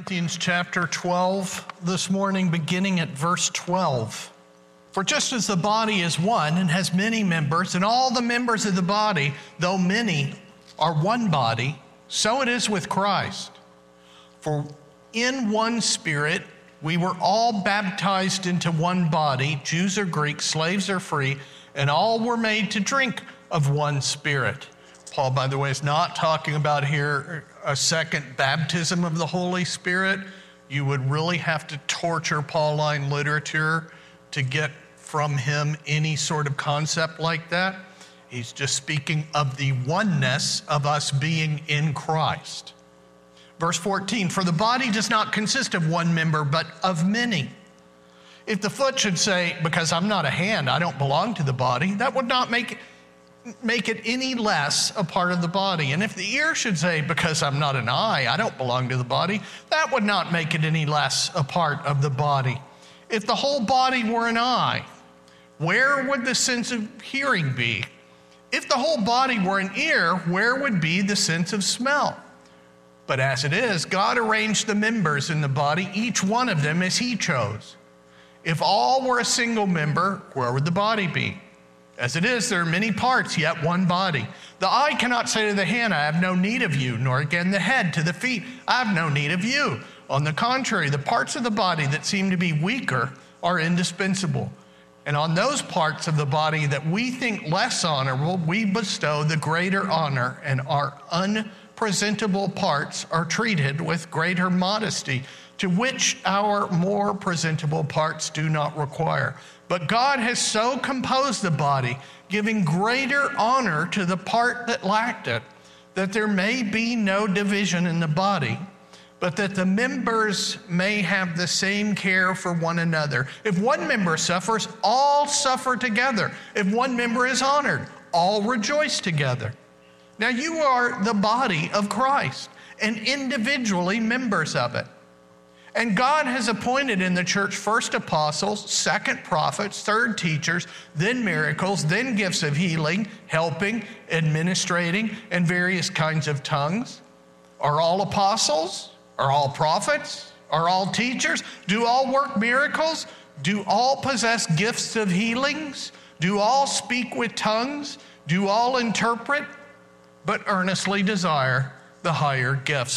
Corinthians chapter 12 this morning, beginning at verse 12. For just as the body is one and has many members, and all the members of the body, though many, are one body, so it is with Christ. For in one Spirit we were all baptized into one body, Jews or Greeks, slaves or free, and all were made to drink of one Spirit. Paul, by the way, is not talking about here a second baptism of the Holy Spirit. You would really have to torture Pauline literature to get from him any sort of concept like that. He's just speaking of the oneness of us being in Christ. Verse 14, for the body does not consist of one member, but of many. If the foot should say, because I'm not a hand, I don't belong to the body, that would not make it any less a part of the body. And if the ear should say, because I'm not an eye, I don't belong to the body, that would not make it any less a part of the body. If the whole body were an eye, where would the sense of hearing be? If the whole body were an ear, where would be the sense of smell? But as it is, God arranged the members in the body, each one of them as he chose. If all were a single member, where would the body be? As it is, there are many parts, yet one body. The eye cannot say to the hand, I have no need of you, nor again the head to the feet, I have no need of you. On the contrary, the parts of the body that seem to be weaker are indispensable. And on those parts of the body that we think less honorable, we bestow the greater honor, and our unpresentable parts are treated with greater modesty, to which our more presentable parts do not require. But God has so composed the body, giving greater honor to the part that lacked it, that there may be no division in the body, but that the members may have the same care for one another. If one member suffers, all suffer together. If one member is honored, all rejoice together. Now you are the body of Christ, and individually members of it. And God has appointed in the church first apostles, second prophets, third teachers, then miracles, then gifts of healing, helping, administrating, and various kinds of tongues. Are all apostles? Are all prophets? Are all teachers? Do all work miracles? Do all possess gifts of healings? Do all speak with tongues? Do all interpret? But earnestly desire the higher gifts.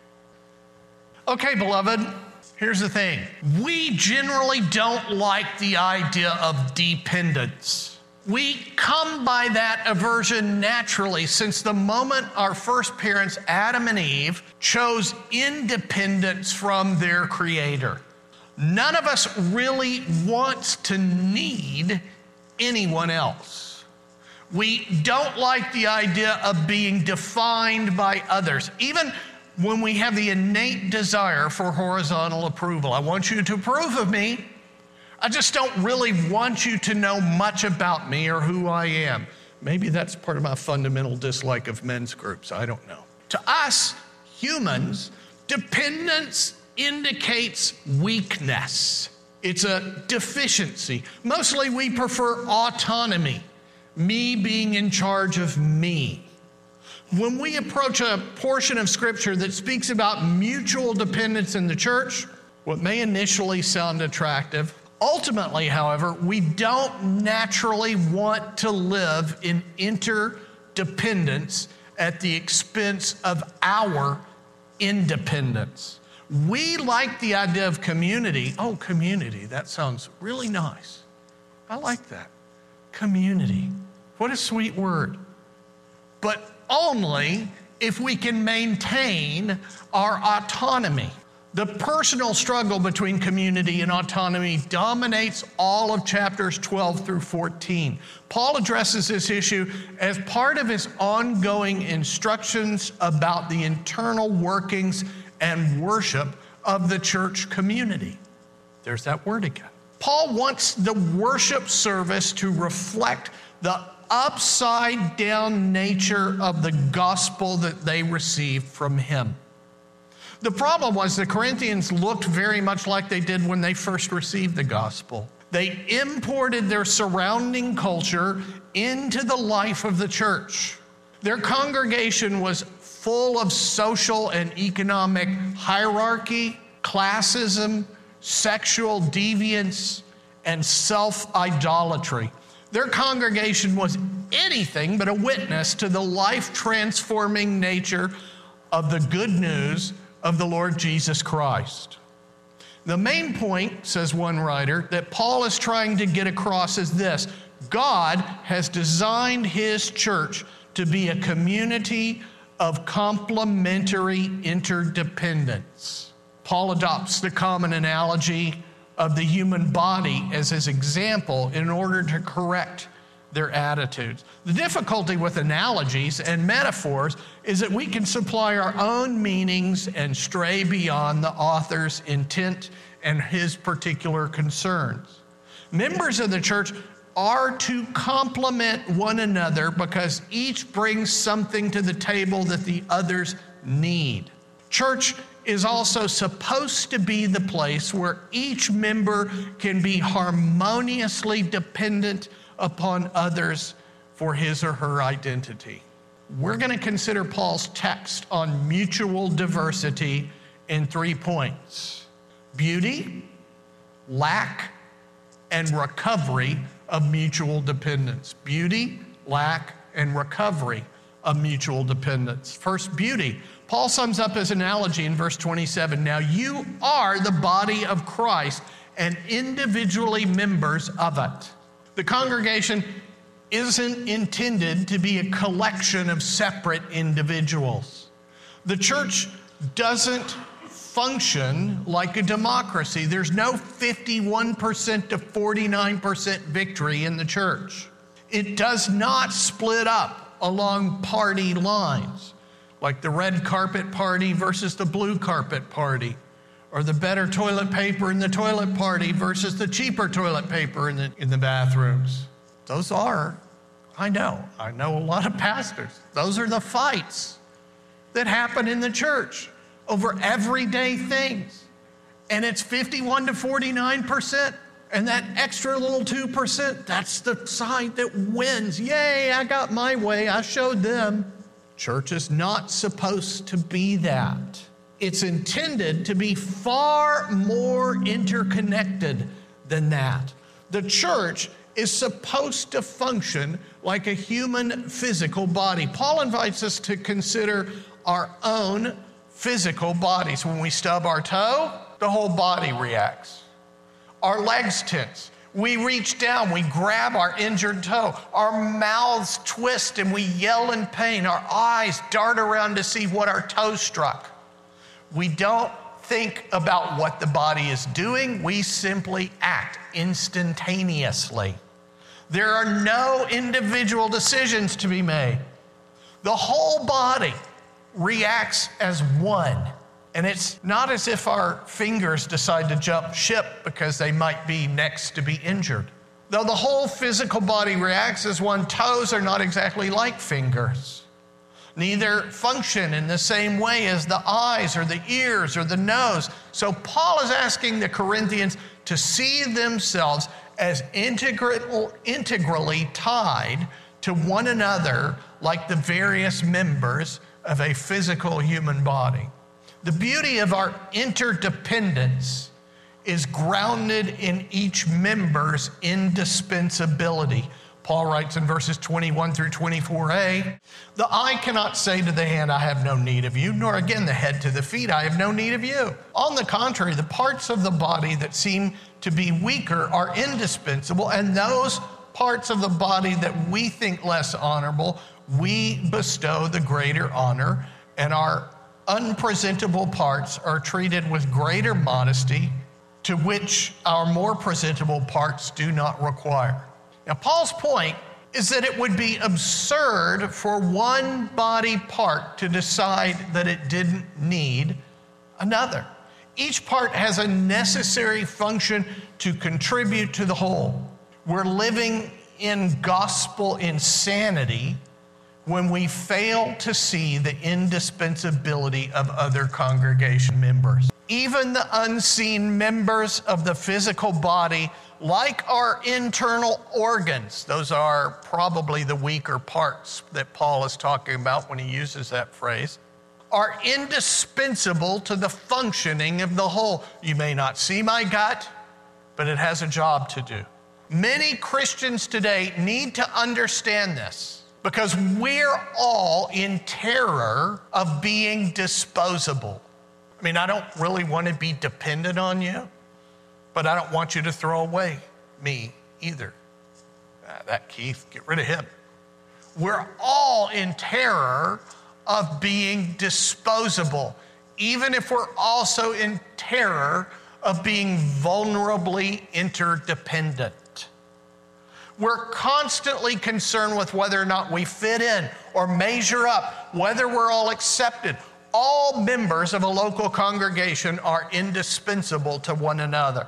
Okay, beloved, here's the thing. We generally don't like the idea of dependence. We come by that aversion naturally since the moment our first parents, Adam and Eve, chose independence from their Creator. None of us really wants to need anyone else. We don't like the idea of being defined by others, even when we have the innate desire for horizontal approval. I want you to approve of me. I just don't really want you to know much about me or who I am. Maybe that's part of my fundamental dislike of men's groups. I don't know. To us, humans, dependence indicates weakness. It's a deficiency. Mostly we prefer autonomy, me being in charge of me. When we approach a portion of Scripture that speaks about mutual dependence in the church, what may initially sound attractive, ultimately, however, we don't naturally want to live in interdependence at the expense of our independence. We like the idea of community. Oh, community, that sounds really nice. I like that. Community. What a sweet word. But only if we can maintain our autonomy. The personal struggle between community and autonomy dominates all of chapters 12 through 14. Paul addresses this issue as part of his ongoing instructions about the internal workings and worship of the church community. There's that word again. Paul wants the worship service to reflect the upside down nature of the gospel that they received from him. The problem was the Corinthians looked very much like they did when they first received the gospel. They imported their surrounding culture into the life of the church. Their congregation was full of social and economic hierarchy, classism, sexual deviance, and self-idolatry. Their congregation was anything but a witness to the life-transforming nature of the good news of the Lord Jesus Christ. The main point, says one writer, that Paul is trying to get across is this: God has designed his church to be a community of complementary interdependence. Paul adopts the common analogy of the human body as his example in order to correct their attitudes. The difficulty with analogies and metaphors is that we can supply our own meanings and stray beyond the author's intent and his particular concerns. Members of the church are to complement one another because each brings something to the table that the others need. Church is also supposed to be the place where each member can be harmoniously dependent upon others for his or her identity. We're going to consider Paul's text on mutual diversity in 3 points: beauty, lack, and recovery of mutual dependence. Beauty, lack, and recovery of mutual dependence. First, beauty. Paul sums up his analogy in verse 27. Now you are the body of Christ and individually members of it. The congregation isn't intended to be a collection of separate individuals. The church doesn't function like a democracy. There's no 51% to 49% victory in the church. It does not split up along party lines, like the red carpet party versus the blue carpet party, or the better toilet paper in the toilet party versus the cheaper toilet paper in the bathrooms. Those are, I know a lot of pastors. Those are the fights that happen in the church over everyday things. And it's 51 to 49%. And that extra little 2%, that's the side that wins. Yay, I got my way. I showed them. Church is not supposed to be that. It's intended to be far more interconnected than that. The church is supposed to function like a human physical body. Paul invites us to consider our own physical bodies. When we stub our toe, the whole body reacts. Our legs tense. We reach down, we grab our injured toe. Our mouths twist and we yell in pain. Our eyes dart around to see what our toe struck. We don't think about what the body is doing. We simply act instantaneously. There are no individual decisions to be made. The whole body reacts as one. And it's not as if our fingers decide to jump ship because they might be next to be injured. Though the whole physical body reacts as one, toes are not exactly like fingers. Neither function in the same way as the eyes or the ears or the nose. So Paul is asking the Corinthians to see themselves as integrally tied to one another like the various members of a physical human body. The beauty of our interdependence is grounded in each member's indispensability. Paul writes in verses 21 through 24a, the eye cannot say to the hand, I have no need of you, nor again the head to the feet, I have no need of you. On the contrary, the parts of the body that seem to be weaker are indispensable, and those parts of the body that we think less honorable, we bestow the greater honor, and our unpresentable parts are treated with greater modesty, to which our more presentable parts do not require. Now, Paul's point is that it would be absurd for one body part to decide that it didn't need another. Each part has a necessary function to contribute to the whole. We're living in gospel insanity when we fail to see the indispensability of other congregation members. Even the unseen members of the physical body, like our internal organs, those are probably the weaker parts that Paul is talking about when he uses that phrase, are indispensable to the functioning of the whole. You may not see my gut, but it has a job to do. Many Christians today need to understand this because we're all in terror of being disposable. I mean, I don't really want to be dependent on you, but I don't want you to throw away me either. That Keith, get rid of him. We're all in terror of being disposable, even if we're also in terror of being vulnerably interdependent. We're constantly concerned with whether or not we fit in or measure up, whether we're all accepted. All members of a local congregation are indispensable to one another.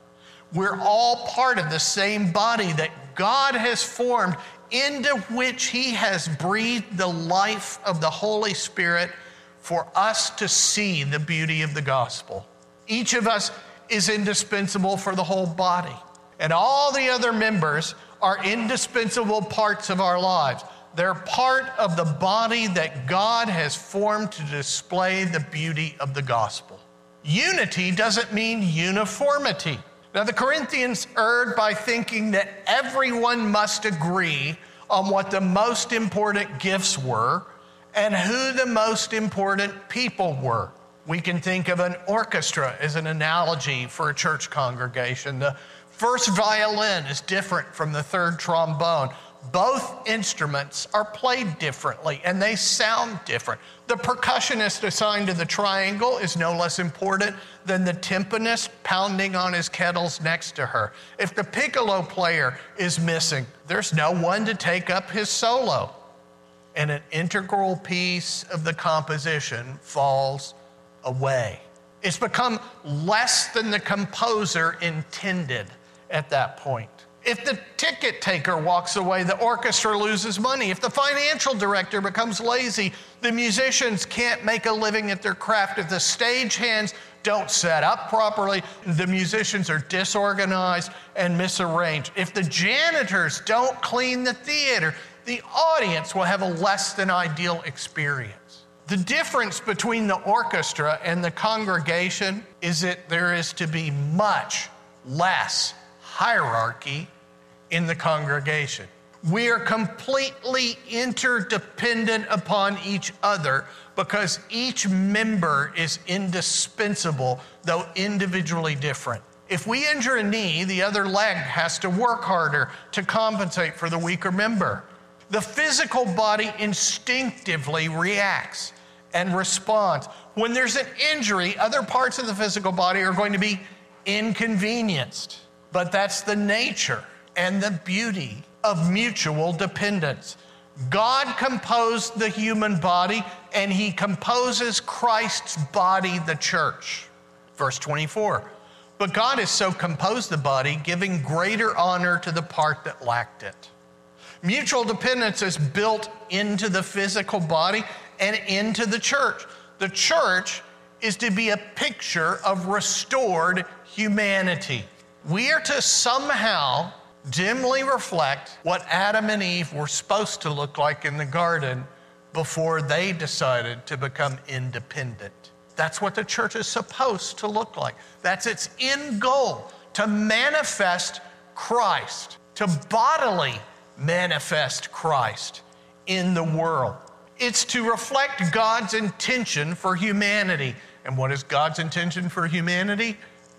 We're all part of the same body that God has formed, into which he has breathed the life of the Holy Spirit for us to see the beauty of the gospel. Each of us is indispensable for the whole body, and all the other members are indispensable parts of our lives. They're part of the body that God has formed to display the beauty of the gospel. Unity doesn't mean uniformity. Now, the Corinthians erred by thinking that everyone must agree on what the most important gifts were and who the most important people were. We can think of an orchestra as an analogy for a church congregation. The first violin is different from the third trombone. Both instruments are played differently and they sound different. The percussionist assigned to the triangle is no less important than the timpanist pounding on his kettles next to her. If the piccolo player is missing, there's no one to take up his solo. And an integral piece of the composition falls away. It's become less than the composer intended at that point. If the ticket taker walks away, the orchestra loses money. If the financial director becomes lazy, the musicians can't make a living at their craft. If the stagehands don't set up properly, the musicians are disorganized and misarranged. If the janitors don't clean the theater, the audience will have a less than ideal experience. The difference between the orchestra and the congregation is that there is to be much less hierarchy in the congregation. We are completely interdependent upon each other because each member is indispensable, though individually different. If we injure a knee, the other leg has to work harder to compensate for the weaker member. The physical body instinctively reacts and responds. When there's an injury, other parts of the physical body are going to be inconvenienced. But that's the nature and the beauty of mutual dependence. God composed the human body, and he composes Christ's body, the church. Verse 24, but God has so composed the body, giving greater honor to the part that lacked it. Mutual dependence is built into the physical body and into the church. The church is to be a picture of restored humanity. We are to somehow dimly reflect what Adam and Eve were supposed to look like in the garden before they decided to become independent. That's what the church is supposed to look like. That's its end goal, to manifest Christ, to bodily manifest Christ in the world. It's to reflect God's intention for humanity. And what is God's intention for humanity?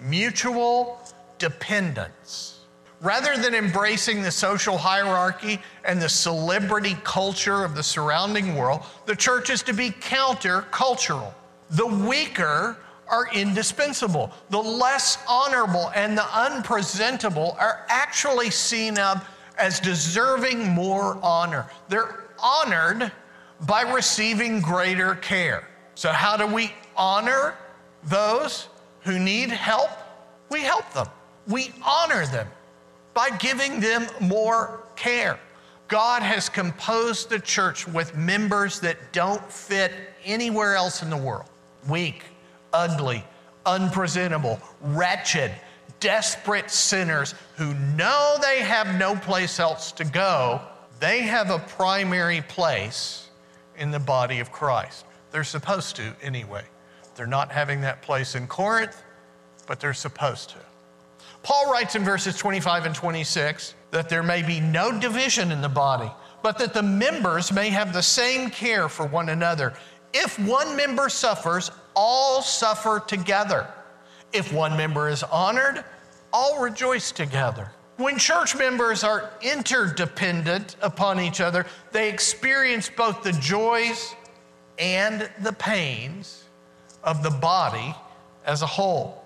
Mutual dependence. Rather than embracing the social hierarchy and the celebrity culture of the surrounding world, the church is to be counter-cultural. The weaker are indispensable. The less honorable and the unpresentable are actually seen of as deserving more honor. They're honored by receiving greater care. So how do we honor those who need help? We help them. We honor them by giving them more care. God has composed the church with members that don't fit anywhere else in the world. Weak, ugly, unpresentable, wretched, desperate sinners who know they have no place else to go. They have a primary place in the body of Christ. They're supposed to anyway. They're not having that place in Corinth, but they're supposed to. Paul writes in verses 25 and 26 that there may be no division in the body, but that the members may have the same care for one another. If one member suffers, all suffer together. If one member is honored, all rejoice together. When church members are interdependent upon each other, they experience both the joys and the pains of the body as a whole.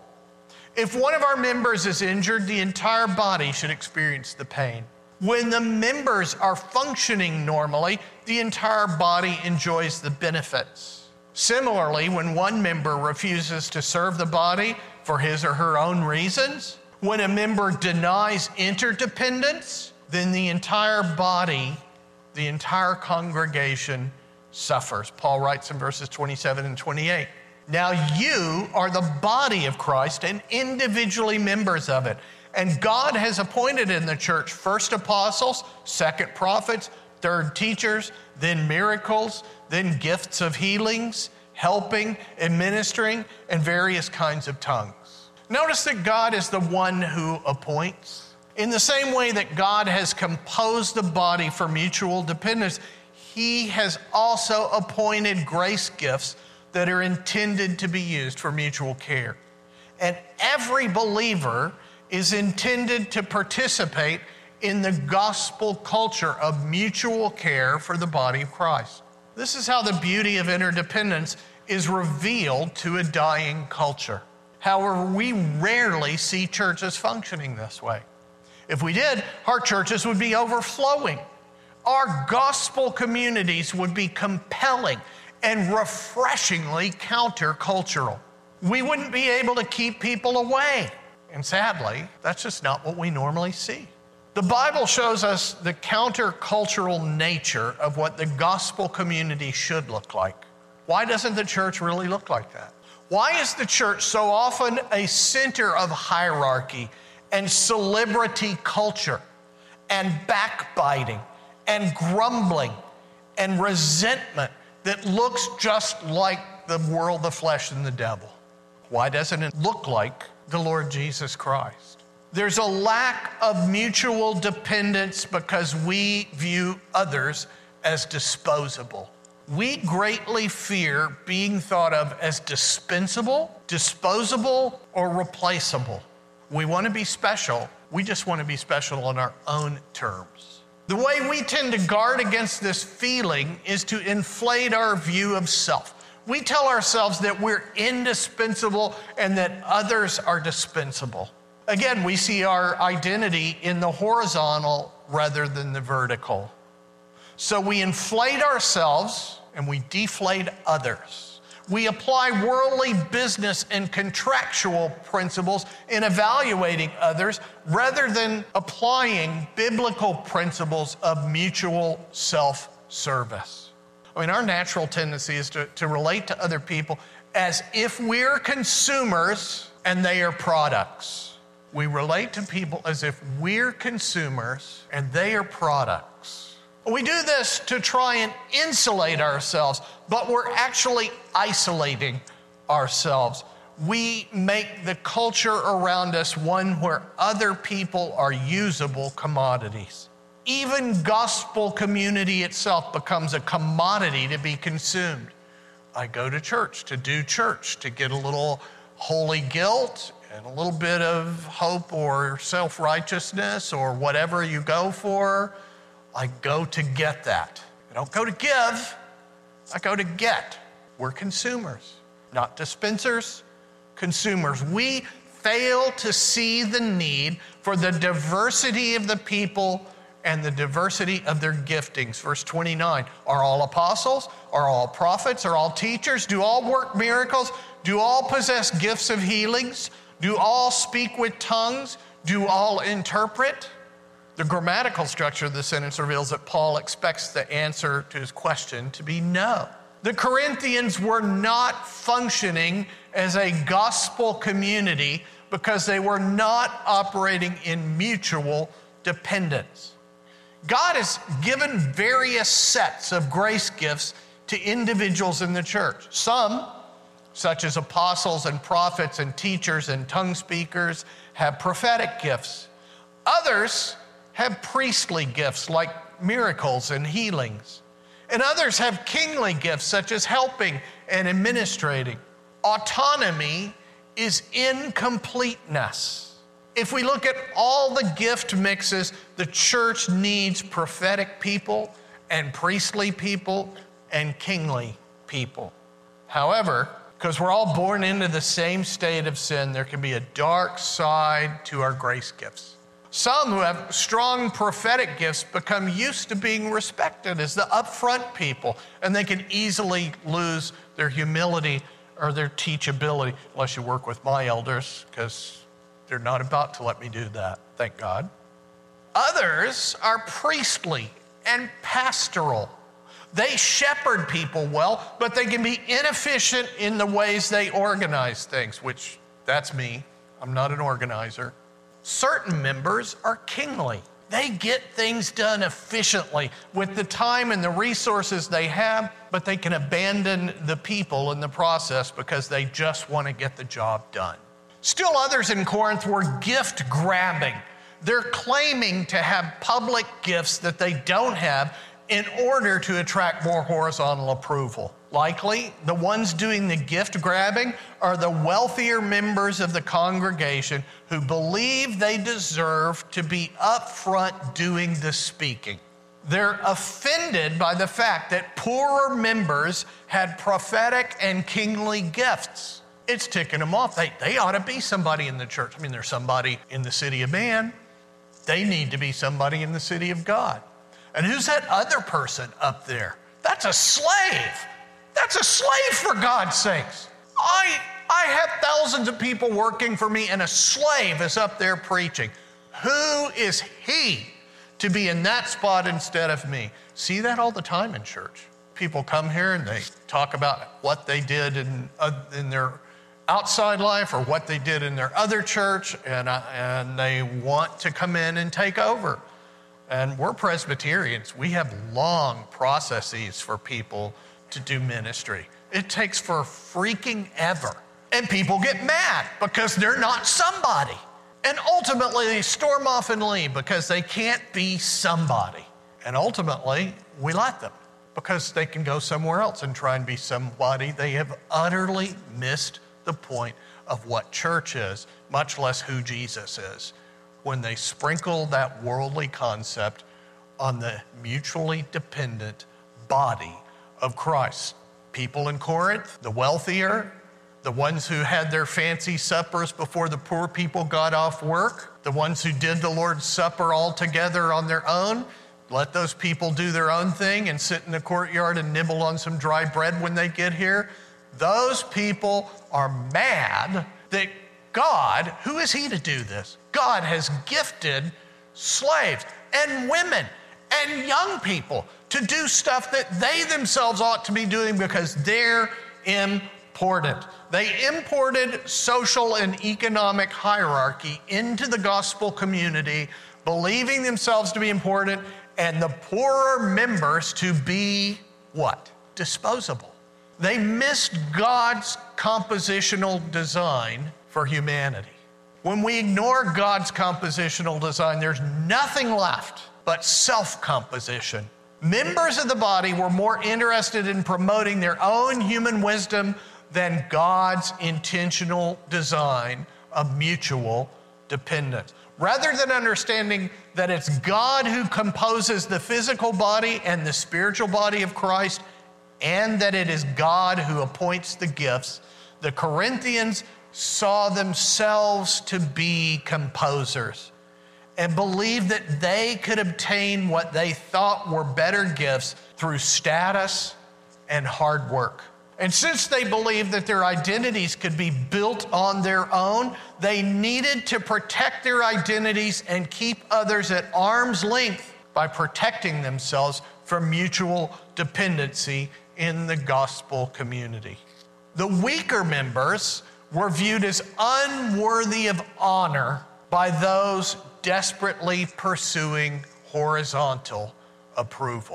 If one of our members is injured, the entire body should experience the pain. When the members are functioning normally, the entire body enjoys the benefits. Similarly, when one member refuses to serve the body for his or her own reasons, when a member denies interdependence, then the entire body, the entire congregation suffers. Paul writes in verses 27 and 28. Now you are the body of Christ and individually members of it. And God has appointed in the church first apostles, second prophets, third teachers, then miracles, then gifts of healings, helping, administering, and various kinds of tongues. Notice that God is the one who appoints. In the same way that God has composed the body for mutual dependence, He has also appointed grace gifts that are intended to be used for mutual care. And every believer is intended to participate in the gospel culture of mutual care for the body of Christ. This is how the beauty of interdependence is revealed to a dying culture. However, we rarely see churches functioning this way. If we did, our churches would be overflowing. Our gospel communities would be compelling and refreshingly countercultural. We wouldn't be able to keep people away. And sadly, that's just not what we normally see. The Bible shows us the countercultural nature of what the gospel community should look like. Why doesn't the church really look like that? Why is the church so often a center of hierarchy and celebrity culture and backbiting and grumbling and resentment that looks just like the world, the flesh, and the devil? Why doesn't it look like the Lord Jesus Christ? There's a lack of mutual dependence because we view others as disposable. We greatly fear being thought of as dispensable, disposable, or replaceable. We want to be special. We just want to be special on our own terms. The way we tend to guard against this feeling is to inflate our view of self. We tell ourselves that we're indispensable and that others are dispensable. Again, we see our identity in the horizontal rather than the vertical. So we inflate ourselves and we deflate others. We apply worldly business and contractual principles in evaluating others rather than applying biblical principles of mutual self-service. I mean, our natural tendency is to relate to other people as if we're consumers and they are products. We relate to people as if we're consumers and they are products. We do this to try and insulate ourselves, but we're actually isolating ourselves. We make the culture around us one where other people are usable commodities. Even gospel community itself becomes a commodity to be consumed. I go to church to do church, to get a little holy guilt and a little bit of hope or self-righteousness or whatever you go for. I go to get that. I don't go to give, I go to get. We're consumers, not dispensers, consumers. We fail to see the need for the diversity of the people and the diversity of their giftings. Verse 29, are all apostles? Are all prophets? Are all teachers? Do all work miracles? Do all possess gifts of healings? Do all speak with tongues? Do all interpret? The grammatical structure of the sentence reveals that Paul expects the answer to his question to be no. The Corinthians were not functioning as a gospel community because they were not operating in mutual dependence. God has given various sets of grace gifts to individuals in the church. Some, such as apostles and prophets and teachers and tongue speakers, have prophetic gifts. Others have priestly gifts like miracles and healings. And others have kingly gifts such as helping and administrating. Autonomy is incompleteness. If we look at all the gift mixes, the church needs prophetic people and priestly people and kingly people. However, because we're all born into the same state of sin, there can be a dark side to our grace gifts. Some who have strong prophetic gifts become used to being respected as the upfront people, and they can easily lose their humility or their teachability, unless you work with my elders, because they're not about to let me do that, thank God. Others are priestly and pastoral. They shepherd people well, but they can be inefficient in the ways they organize things, which that's me. I'm not an organizer. Certain members are kingly. They get things done efficiently with the time and the resources they have, but they can abandon the people in the process because they just want to get the job done. Still others in Corinth were gift grabbing. They're claiming to have public gifts that they don't have in order to attract more horizontal approval. Likely, the ones doing the gift grabbing are the wealthier members of the congregation who believe they deserve to be up front doing the speaking. They're offended by the fact that poorer members had prophetic and kingly gifts. It's ticking them off. They ought to be somebody in the church. I mean, there's somebody in the city of man. They need to be somebody in the city of God. And who's that other person up there? That's a slave. That's a slave, for God's sakes. I have thousands of people working for me, and a slave is up there preaching. Who is he to be in that spot instead of me? See that all the time in church. People come here and they talk about what they did in their outside life or what they did in their other church, and they want to come in and take over. And we're Presbyterians. We have long processes for people to do ministry. It takes for freaking ever. And people get mad because they're not somebody. And ultimately they storm off and leave because they can't be somebody. And ultimately we let them because they can go somewhere else and try and be somebody. They have utterly missed the point of what church is, much less who Jesus is, when they sprinkle that worldly concept on the mutually dependent body of Christ. People in Corinth, the wealthier, the ones who had their fancy suppers before the poor people got off work, the ones who did the Lord's Supper all together on their own, let those people do their own thing and sit in the courtyard and nibble on some dry bread when they get here. Those people are mad that God, who is he to do this? God has gifted slaves and women and young people to do stuff that they themselves ought to be doing because they're important. They imported social and economic hierarchy into the gospel community, believing themselves to be important, and the poorer members to be what? Disposable. They missed God's compositional design for humanity. When we ignore God's compositional design, there's nothing left but self-composition. Members of the body were more interested in promoting their own human wisdom than God's intentional design of mutual dependence. Rather than understanding that it's God who composes the physical body and the spiritual body of Christ, and that it is God who appoints the gifts, the Corinthians saw themselves to be composers and believed that they could obtain what they thought were better gifts through status and hard work. And since they believed that their identities could be built on their own, they needed to protect their identities and keep others at arm's length by protecting themselves from mutual dependency in the gospel community. The weaker members were viewed as unworthy of honor by those desperately pursuing horizontal approval.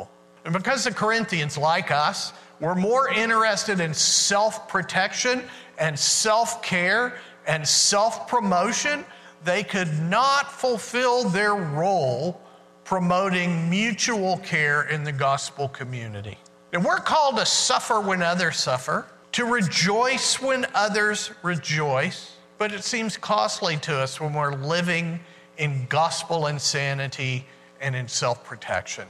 And because the Corinthians, like us, were more interested in self-protection and self-care and self-promotion, they could not fulfill their role promoting mutual care in the gospel community. And we're called to suffer when others suffer, to rejoice when others rejoice, but it seems costly to us when we're living in gospel insanity and in self-protection.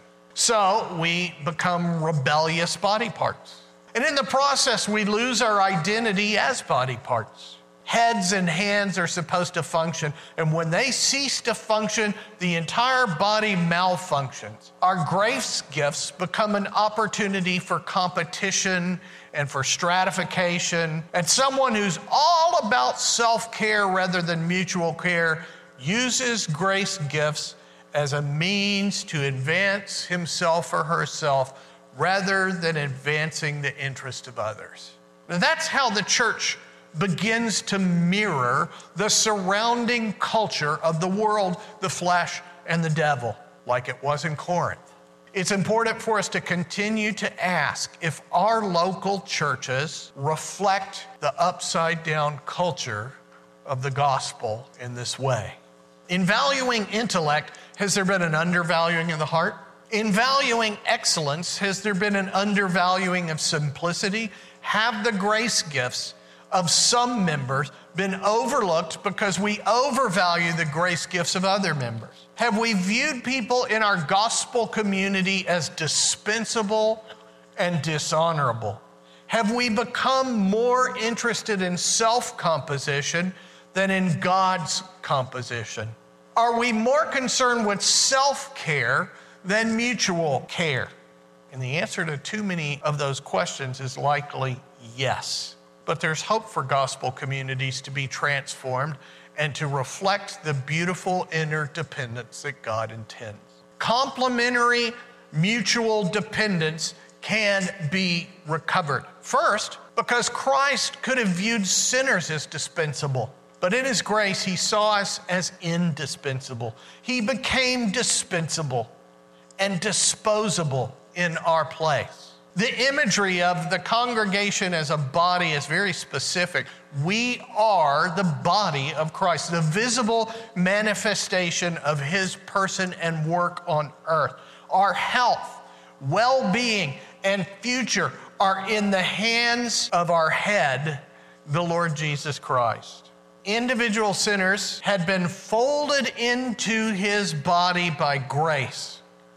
So we become rebellious body parts. And in the process, we lose our identity as body parts. Heads and hands are supposed to function, and when they cease to function, the entire body malfunctions. Our grace gifts become an opportunity for competition and for stratification, and someone who's all about self-care rather than mutual care uses grace gifts as a means to advance himself or herself rather than advancing the interest of others. Now, that's how the church begins to mirror the surrounding culture of the world, the flesh, and the devil, like it was in Corinth. It's important for us to continue to ask if our local churches reflect the upside-down culture of the gospel in this way. In valuing intellect, has there been an undervaluing of the heart? In valuing excellence, has there been an undervaluing of simplicity? Have the grace gifts of some members been overlooked because we overvalue the grace gifts of other members? Have we viewed people in our gospel community as dispensable and dishonorable? Have we become more interested in self-composition than in God's composition? Are we more concerned with self-care than mutual care? And the answer to too many of those questions is likely yes. But there's hope for gospel communities to be transformed and to reflect the beautiful interdependence that God intends. Complementary mutual dependence can be recovered. First, because Christ could have viewed sinners as dispensable, but in his grace, he saw us as indispensable. He became dispensable and disposable in our place. The imagery of the congregation as a body is very specific. We are the body of Christ, the visible manifestation of his person and work on earth. Our health, well-being, and future are in the hands of our head, the Lord Jesus Christ. Individual sinners had been folded into his body by grace.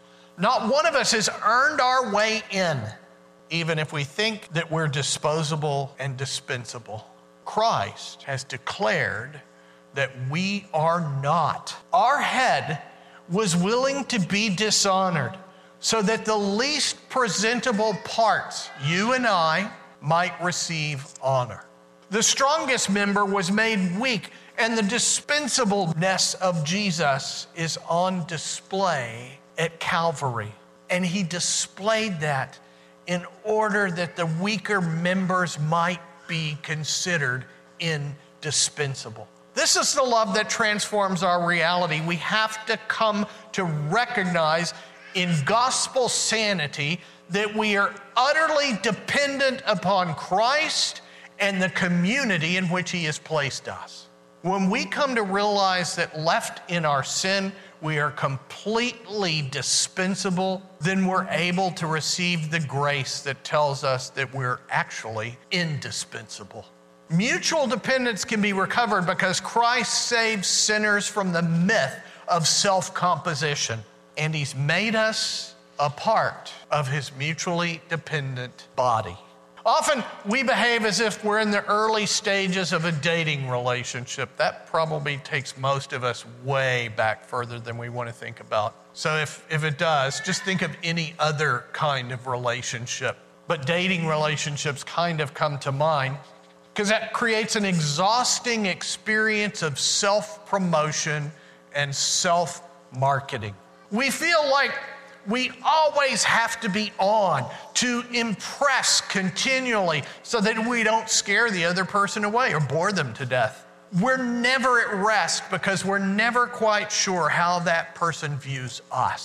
Not one of us has earned our way in, even if we think that we're disposable and dispensable. Christ has declared that we are not. Our head was willing to be dishonored so that the least presentable parts, you and I, might receive honor. The strongest member was made weak, and the dispensableness of Jesus is on display at Calvary. And he displayed that in order that the weaker members might be considered indispensable. This is the love that transforms our reality. We have to come to recognize in gospel sanity that we are utterly dependent upon Christ and the community in which he has placed us. When we come to realize that left in our sin, we are completely dispensable, then we're able to receive the grace that tells us that we're actually indispensable. Mutual dependence can be recovered because Christ saves sinners from the myth of self-composition, and he's made us a part of his mutually dependent body. Often we behave as if we're in the early stages of a dating relationship. That probably takes most of us way back further than we want to think about. So if it does, just think of any other kind of relationship. But dating relationships kind of come to mind because that creates an exhausting experience of self-promotion and self-marketing. We feel like we always have to be on to impress continually so that we don't scare the other person away or bore them to death. We're never at rest because we're never quite sure how that person views us.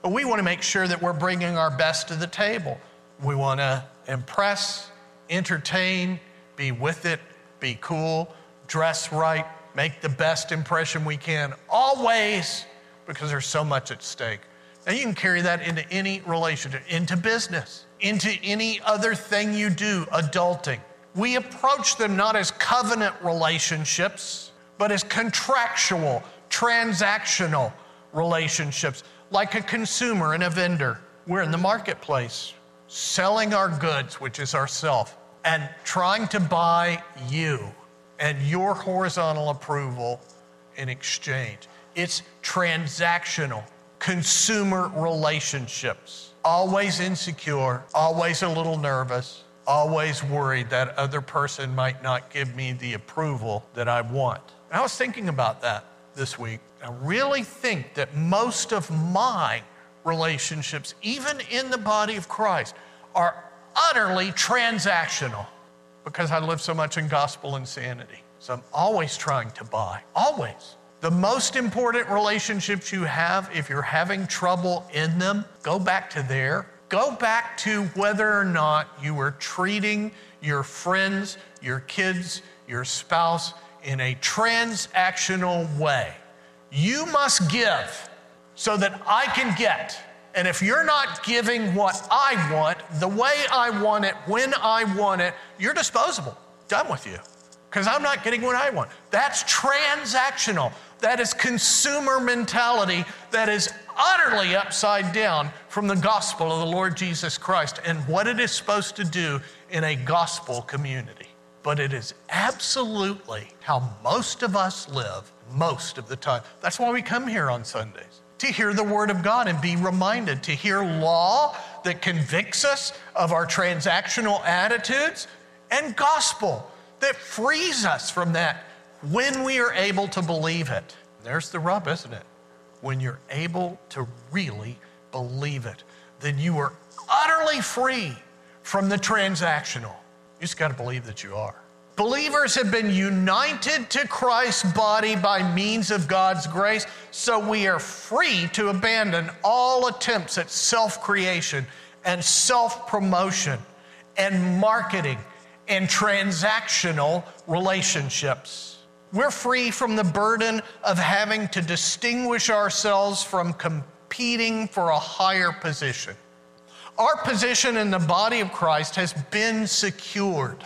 But we want to make sure that we're bringing our best to the table. We want to impress, entertain, be with it, be cool, dress right, make the best impression we can, always, because there's so much at stake. Now you can carry that into any relationship, into business, into any other thing you do, adulting. We approach them not as covenant relationships, but as contractual, transactional relationships, like a consumer and a vendor. We're in the marketplace, selling our goods, which is ourself, and trying to buy you and your horizontal approval in exchange. It's transactional, consumer relationships. Always insecure, always a little nervous, always worried that other person might not give me the approval that I want. And I was thinking about that this week. I really think that most of my relationships, even in the body of Christ, are utterly transactional because I live so much in gospel insanity. So I'm always trying to buy, always. The most important relationships you have, if you're having trouble in them, go back to there. Go back to whether or not you were treating your friends, your kids, your spouse in a transactional way. You must give so that I can get. And if you're not giving what I want, the way I want it, when I want it, you're disposable. Done with you. Because I'm not getting what I want. That's transactional. That is consumer mentality that is utterly upside down from the gospel of the Lord Jesus Christ and what it is supposed to do in a gospel community. But it is absolutely how most of us live most of the time. That's why we come here on Sundays, to hear the word of God and be reminded, to hear law that convicts us of our transactional attitudes, and gospel that frees us from that when we are able to believe it. There's the rub, isn't it? When you're able to really believe it, then you are utterly free from the transactional. You just got to believe that you are. Believers have been united to Christ's body by means of God's grace, so we are free to abandon all attempts at self-creation and self-promotion and marketing and transactional relationships. We're free from the burden of having to distinguish ourselves from competing for a higher position. Our position in the body of Christ has been secured.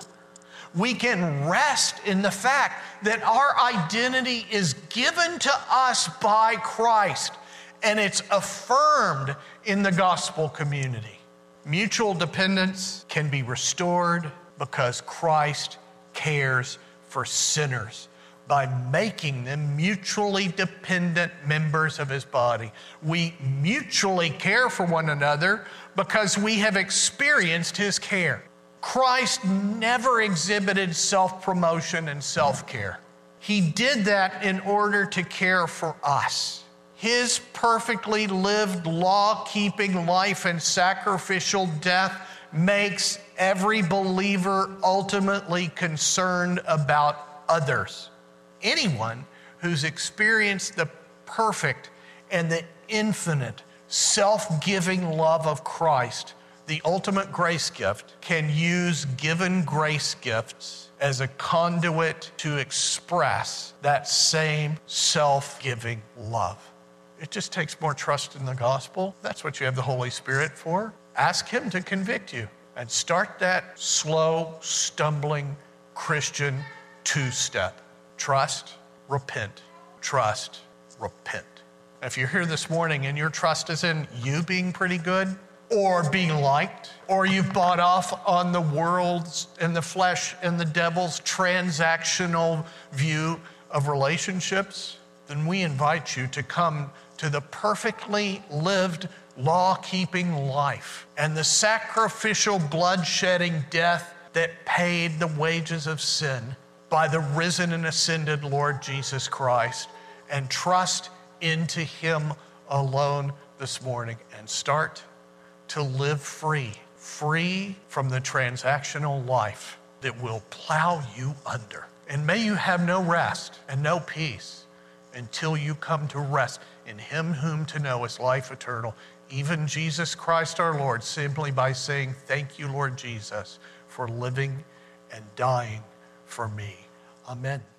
We can rest in the fact that our identity is given to us by Christ, and it's affirmed in the gospel community. Mutual dependence can be restored because Christ cares for sinners by making them mutually dependent members of his body. We mutually care for one another because we have experienced his care. Christ never exhibited self-promotion and self-care. He did that in order to care for us. His perfectly lived law-keeping life and sacrificial death makes every believer ultimately concerned about others. Anyone who's experienced the perfect and the infinite self-giving love of Christ, the ultimate grace gift, can use given grace gifts as a conduit to express that same self-giving love. It just takes more trust in the gospel. That's what you have the Holy Spirit for. Ask him to convict you and start that slow, stumbling Christian two-step. Trust, repent. Trust, repent. If you're here this morning and your trust is in you being pretty good or being liked, or you've bought off on the world's and the flesh and the devil's transactional view of relationships, then we invite you to come to the perfectly lived law-keeping life and the sacrificial blood-shedding death that paid the wages of sin by the risen and ascended Lord Jesus Christ, and trust into him alone this morning and start to live free from the transactional life that will plow you under. And may you have no rest and no peace until you come to rest in him whom to know is life eternal, even Jesus Christ our Lord, simply by saying, thank you, Lord Jesus, for living and dying for me. Amen.